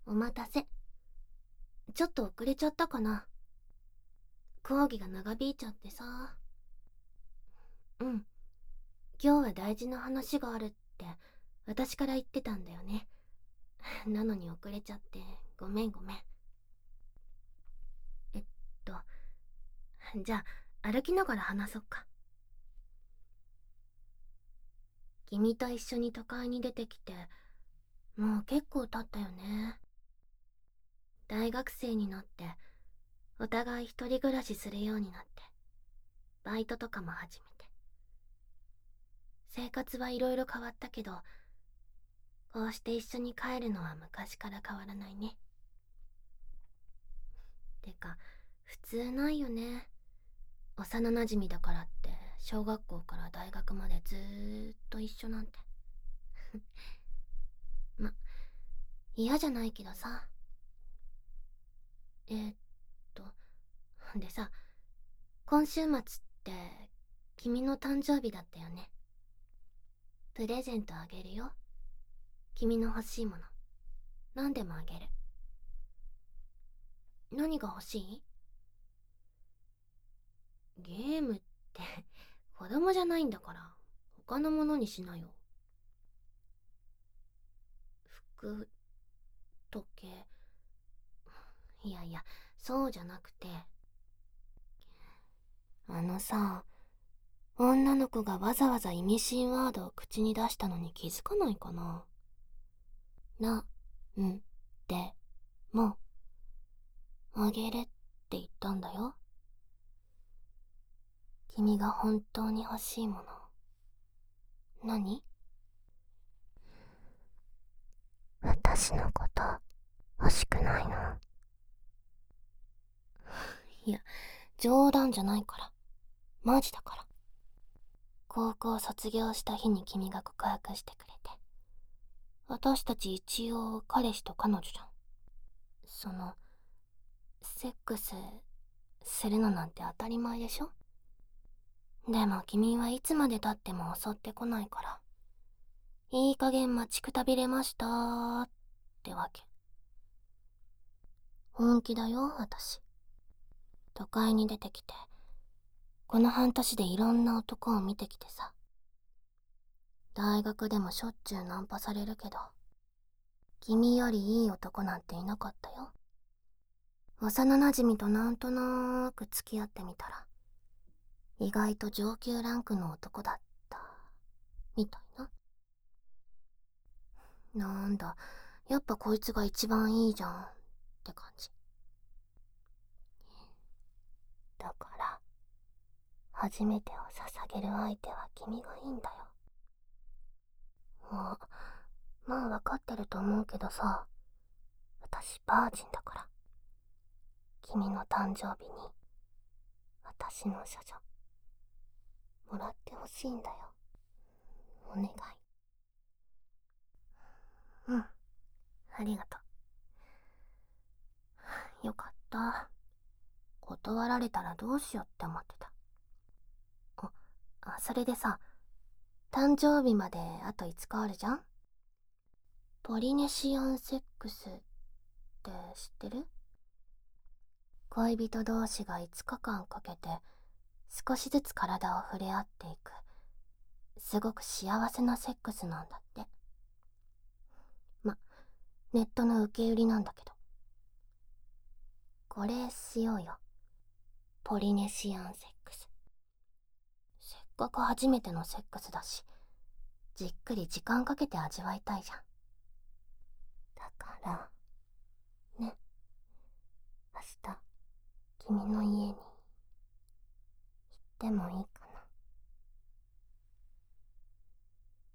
お待たせ。ちょっと遅れちゃったかな。講義が長引いちゃってさ。うん。今日は大事な話があるって私から言ってたんだよね。なのに遅れちゃってごめんごめん。えっと、じゃあ歩きながら話そっか。君と一緒に都会に出てきてもう結構経ったよね。大学生になってお互い一人暮らしするようになって、バイトとかも始めて、生活はいろいろ変わったけど、こうして一緒に帰るのは昔から変わらないね。てか普通ないよね。幼馴染だからって小学校から大学までずーっと一緒なんて。ま、嫌じゃないけどさ。えーっとでさ、今週末って君の誕生日だったよね。プレゼントあげるよ。君の欲しいもの何でもあげる。何が欲しい？ゲームって子供じゃないんだから他のものにしなよ。服、時計。いやいや、そうじゃなくて、あのさ、女の子がわざわざ意味深ワードを口に出したのに気づかないかな。な、ん、で、も、あげるって言ったんだよ。君が本当に欲しいもの。何？私のこと欲しくないの？いや、冗談じゃないから。マジだから。高校卒業した日に君が告白してくれて。私たち一応彼氏と彼女じゃん。セックスするのなんて当たり前でしょ？でも君はいつまで経っても襲ってこないから。いい加減待ちくたびれましたーってわけ。本気だよ、私。都会に出てきて、この半年でいろんな男を見てきてさ。大学でもしょっちゅうナンパされるけど、君よりいい男なんていなかったよ。幼馴染となんとなーく付き合ってみたら、意外と上級ランクの男だった、みたいな。なんだ、やっぱこいつが一番いいじゃんって感じ。だから、初めてを捧げる相手は君がいいんだよ。もまあわかってると思うけどさ、私バージンだから。君の誕生日に、私の処女、もらってほしいんだよ。お願い。うん、ありがとう。よかった。断られたらどうしようって思ってた。それでさ、誕生日まであと5日あるじゃん？ポリネシアンセックスって知ってる？恋人同士が5日間かけて少しずつ体を触れ合っていく、すごく幸せなセックスなんだって。ま、ネットの受け売りなんだけど。これしようよ。ポリネシアンセックス。せっかく初めてのセックスだし、じっくり時間かけて味わいたいじゃん。だから、ね、明日、君の家に行ってもいい